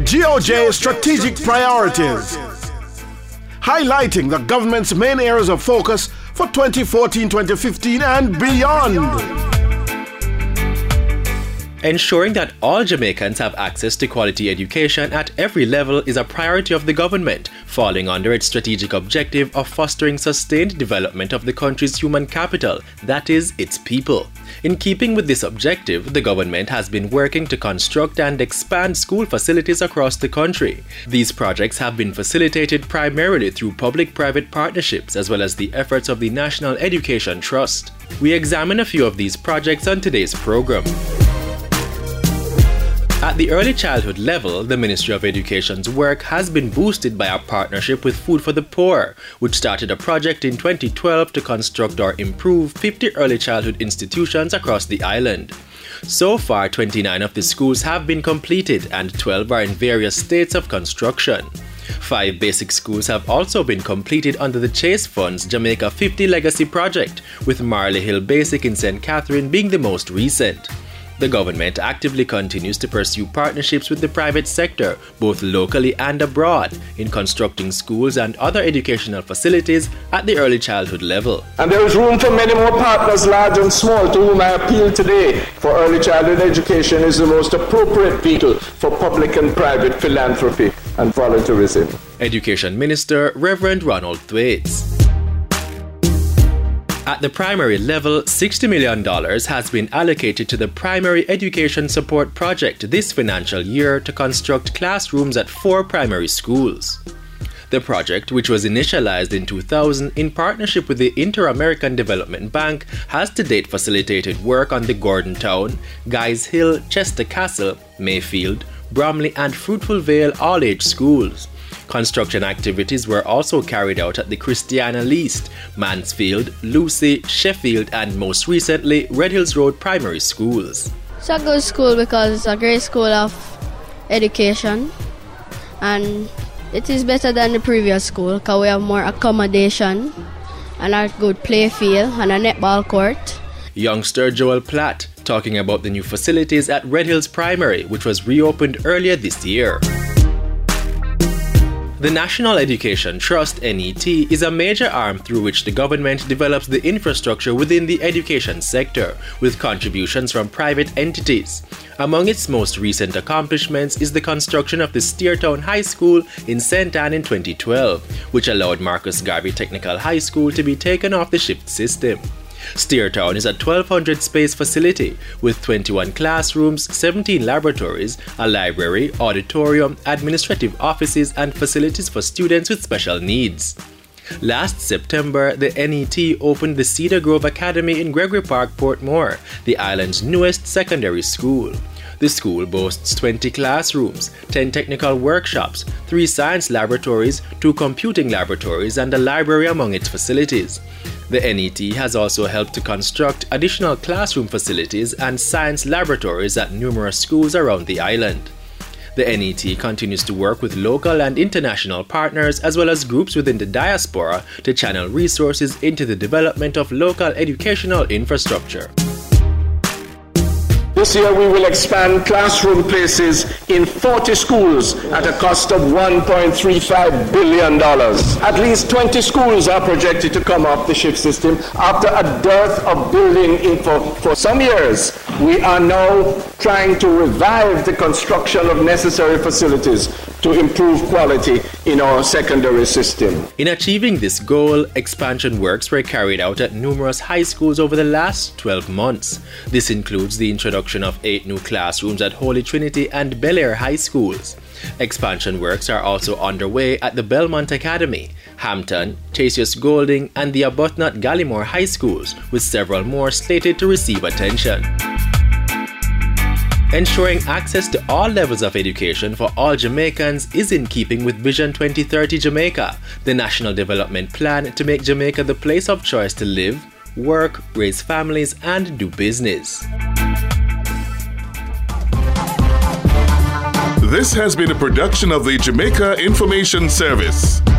GOJ Strategic Priorities, highlighting the government's main areas of focus for 2014-2015 and beyond. Ensuring that all Jamaicans have access to quality education at every level is a priority of the government, falling under its strategic objective of fostering sustained development of the country's human capital, that is, its people. In keeping with this objective, the government has been working to construct and expand school facilities across the country. These projects have been facilitated primarily through public-private partnerships as well as the efforts of the National Education Trust. We examine a few of these projects on today's program. At the early childhood level, the Ministry of Education's work has been boosted by a partnership with Food for the Poor, which started a project in 2012 to construct or improve 50 early childhood institutions across the island. So far, 29 of the schools have been completed and 12 are in various states of construction. 5 basic schools have also been completed under the Chase Fund's Jamaica 50 Legacy Project, with Marley Hill Basic in St. Catherine being the most recent. The government actively continues to pursue partnerships with the private sector, both locally and abroad, in constructing schools and other educational facilities at the early childhood level. And there is room for many more partners, large and small, to whom I appeal today, for early childhood education is the most appropriate vehicle for public and private philanthropy and volunteerism. Education Minister Reverend Ronald Thwaites. At the primary level, $60 million has been allocated to the Primary Education Support Project this financial year to construct classrooms at 4 primary schools. The project, which was initialized in 2000 in partnership with the Inter-American Development Bank, has to date facilitated work on the Gordon Town, Guys Hill, Chester Castle, Mayfield, Bromley and Fruitful Vale all-age schools. Construction activities were also carried out at the Christiana Least, Mansfield, Lucy, Sheffield and most recently Red Hills Road primary schools. It's a good school because it's a great school of education and it is better than the previous school because we have more accommodation and a good play field and a netball court. Youngster Joel Platt talking about the new facilities at Red Hills Primary, which was reopened earlier this year. The National Education Trust, NET, is a major arm through which the government develops the infrastructure within the education sector, with contributions from private entities. Among its most recent accomplishments is the construction of the Steertown High School in St. Ann in 2012, which allowed Marcus Garvey Technical High School to be taken off the shift system. Steertown is a 1,200-space facility with 21 classrooms, 17 laboratories, a library, auditorium, administrative offices, and facilities for students with special needs. Last September, the NET opened the Cedar Grove Academy in Gregory Park, Portmore, the island's newest secondary school. The school boasts 20 classrooms, 10 technical workshops, 3 science laboratories, 2 computing laboratories, and a library among its facilities. The NET has also helped to construct additional classroom facilities and science laboratories at numerous schools around the island. The NET continues to work with local and international partners as well as groups within the diaspora to channel resources into the development of local educational infrastructure. This year we will expand classroom places in 40 schools at a cost of $1.35 billion. At least 20 schools are projected to come off the shift system after a dearth of building info for some years. We are now trying to revive the construction of necessary facilities to improve quality in our secondary system. In achieving this goal, expansion works were carried out at numerous high schools over the last 12 months. This includes the introduction of 8 new classrooms at Holy Trinity and Bel Air High Schools. Expansion works are also underway at the Belmont Academy, Hampton, Chasius Golding, and the Arbuthnot Gallimore High Schools, with several more slated to receive attention. Ensuring access to all levels of education for all Jamaicans is in keeping with Vision 2030 Jamaica, the national development plan to make Jamaica the place of choice to live, work, raise families, and do business. This has been a production of the Jamaica Information Service.